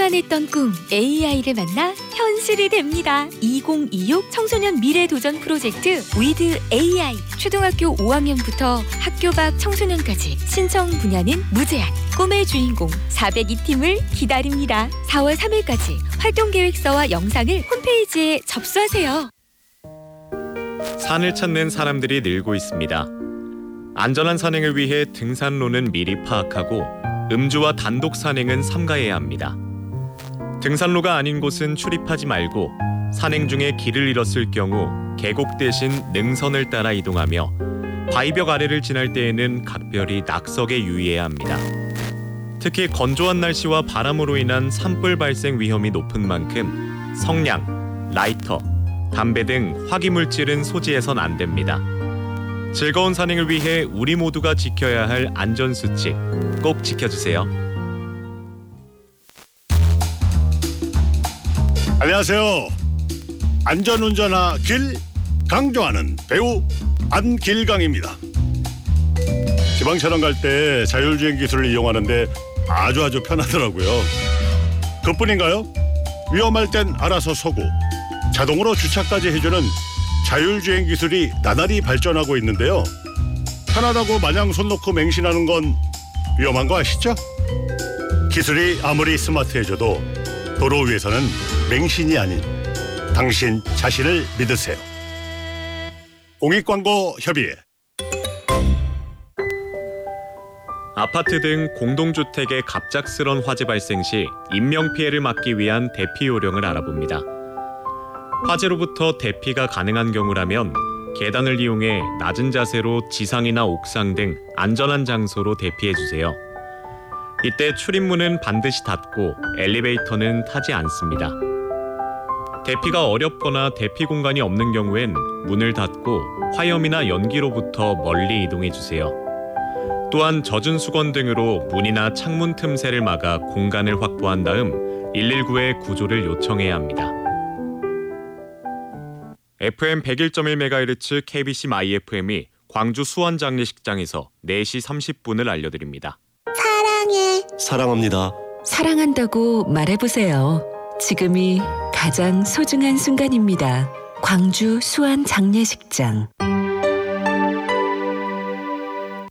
불안했던 꿈 AI를 만나 현실이 됩니다. 2026 청소년 미래 도전 프로젝트 with AI. 초등학교 5학년부터 학교 밖 청소년까지 신청 분야는 무제한. 꿈의 주인공 402팀을 기다립니다. 4월 3일까지 활동 계획서와 영상을 홈페이지에 접수하세요. 산을 찾는 사람들이 늘고 있습니다. 안전한 산행을 위해 등산로는 미리 파악하고 음주와 단독 산행은 삼가해야 합니다. 등산로가 아닌 곳은 출입하지 말고 산행 중에 길을 잃었을 경우 계곡 대신 능선을 따라 이동하며 바위벽 아래를 지날 때에는 각별히 낙석에 유의해야 합니다. 특히 건조한 날씨와 바람으로 인한 산불 발생 위험이 높은 만큼 성냥, 라이터, 담배 등 화기물질은 소지해선 안 됩니다. 즐거운 산행을 위해 우리 모두가 지켜야 할 안전수칙 꼭 지켜주세요. 안녕하세요. 안전운전하길 강조하는 배우 안길강입니다. 지방 촬영 갈 때 자율주행 기술을 이용하는데 아주 편하더라고요. 그뿐인가요? 위험할 땐 알아서 서고 자동으로 주차까지 해주는 자율주행 기술이 나날이 발전하고 있는데요. 편하다고 마냥 손 놓고 맹신하는 건 위험한 거 아시죠? 기술이 아무리 스마트해져도 도로 위에서는 맹신이 아닌 당신 자신을 믿으세요. 공익광고협의회. 아파트 등 공동주택의 갑작스런 화재 발생 시 인명피해를 막기 위한 대피 요령을 알아봅니다. 화재로부터 대피가 가능한 경우라면 계단을 이용해 낮은 자세로 지상이나 옥상 등 안전한 장소로 대피해주세요. 이때 출입문은 반드시 닫고 엘리베이터는 타지 않습니다. 대피가 어렵거나 대피 공간이 없는 경우엔 문을 닫고 화염이나 연기로부터 멀리 이동해주세요. 또한 젖은 수건 등으로 문이나 창문 틈새를 막아 공간을 확보한 다음 119에 구조를 요청해야 합니다. FM 101.1MHz KBC MyFM이 광주 수원 장례식장에서 4시 30분을 알려드립니다. 사랑해. 사랑합니다. 사랑한다고 말해보세요. 지금이 가장 소중한 순간입니다. 광주 수원 장례식장.